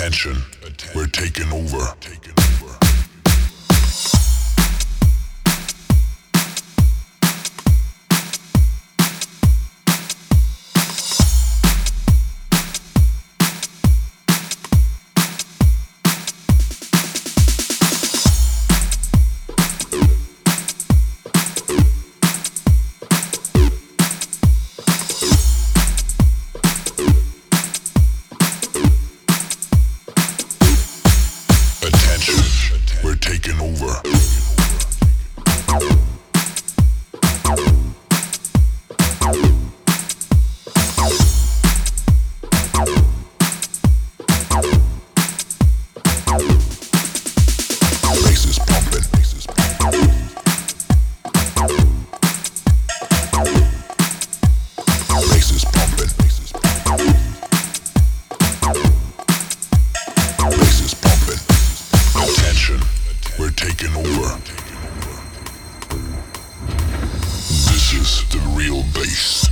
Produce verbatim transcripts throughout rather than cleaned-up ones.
Attention, we're taking over. We're taking over. Bass is pumping. Bass is pumping. Bass is pumping. Bass is pumping. Bass is pumping. Attention, we're taking over. This is the real bass.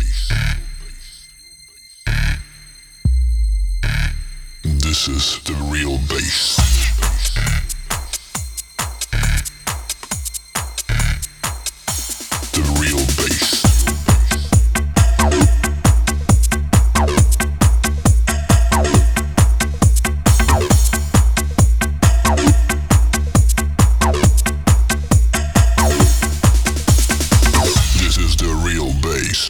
This is the real bass. The real bass. This is the real bass.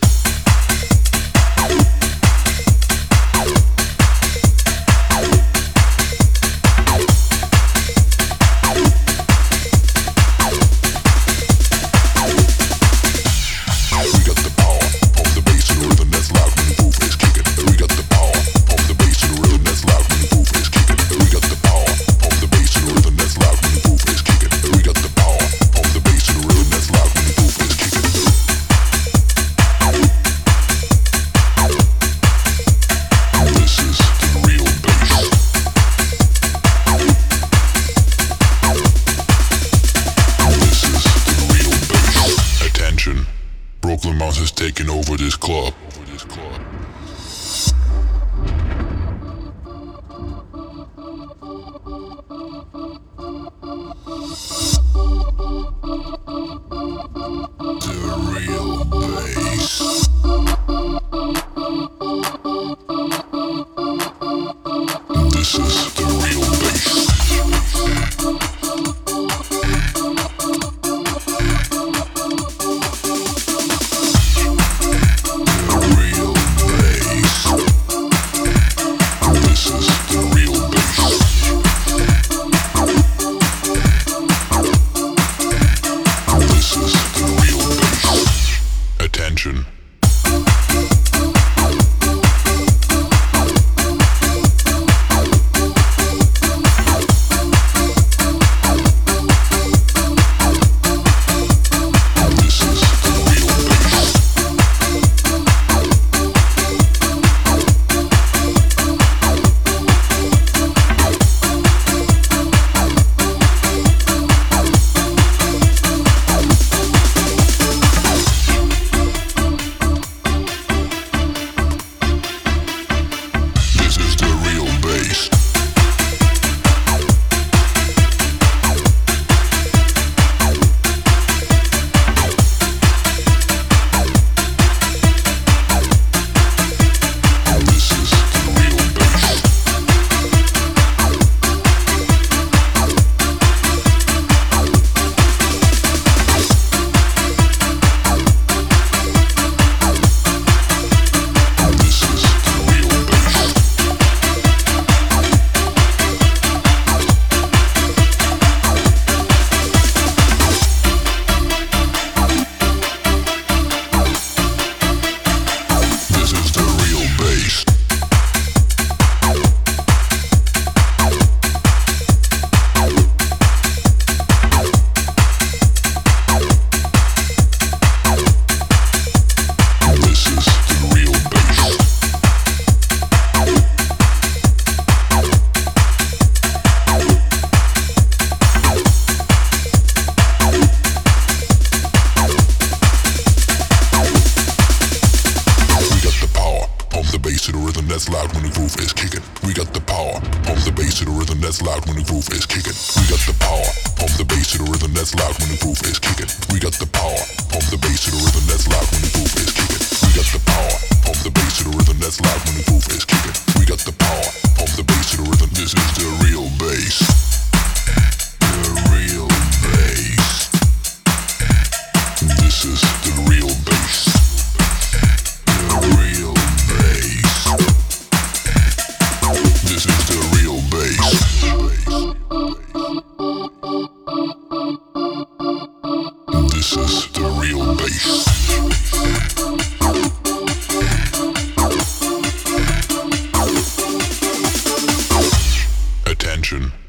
Brooklyn Mouse has taken over this club. Over this club. The real bass. This is the real bass. Attention. pump the bass to the rhythm that's loud when the groove is kicking. We got the power, pump the bass to the rhythm that's loud when the groove is kicking. We got the power, pump the bass to the rhythm that's loud when the groove is kicking. We got the power, pump the bass to the rhythm that's loud when the groove is kicking. We got the power, pump the bass to the rhythm. This is the real bass. The real bass. This is the real bass. The real bass. This is the real bass. This is the real bass. Attention.